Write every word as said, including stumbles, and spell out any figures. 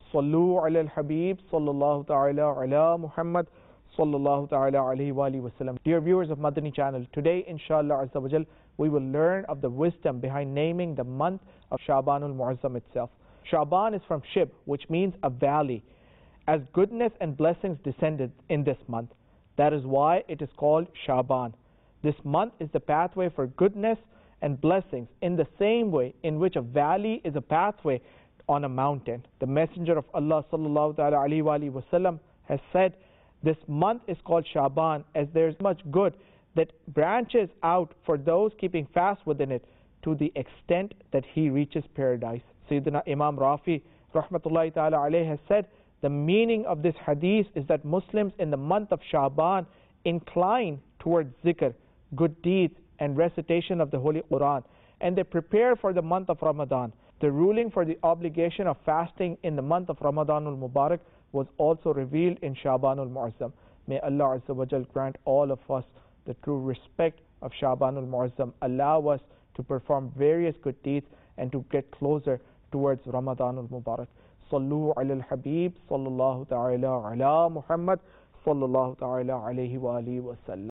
Sallu ala al-Habib sallallahu ta'ala ala Muhammad sallallahu ta'ala alayhi wa alihi wa sallam. Dear viewers of Madani channel, today inshallah azza wa jal, we will learn of the wisdom behind naming the month of Sha'banul Mu'azzam itself. Sha'ban is from Shib, which means a valley, as goodness and blessings descended in this month. That is why it is called Sha'ban. This month is the pathway for goodness and blessings in the same way in which a valley is a pathway on a mountain. The Messenger of Allah sallallahu ta'ala alayhi wa alihi wa sallam has said, this month is called Sha'ban as there is much good that branches out for those keeping fast within it to the extent that he reaches paradise. Sayyidina Imam Rafi rahmatullahi ta'ala alayhi has said, the meaning of this hadith is that Muslims in the month of Sha'ban incline towards zikr, good deeds and recitation of the Holy Quran, and they prepare for the month of Ramadan. The ruling for the obligation of fasting in the month of Ramadanul Mubarak was also revealed in Sha'banul Mu'azzam. May Allah Azza wa Jal grant all of us the true respect of Sha'banul Mu'azzam, allow us to perform various good deeds and to get closer towards Ramadanul Mubarak. Sallu ala al-Habib sallallahu ta'ala ala Muhammad sallallahu ta'ala alayhi wa alihi wa sallam.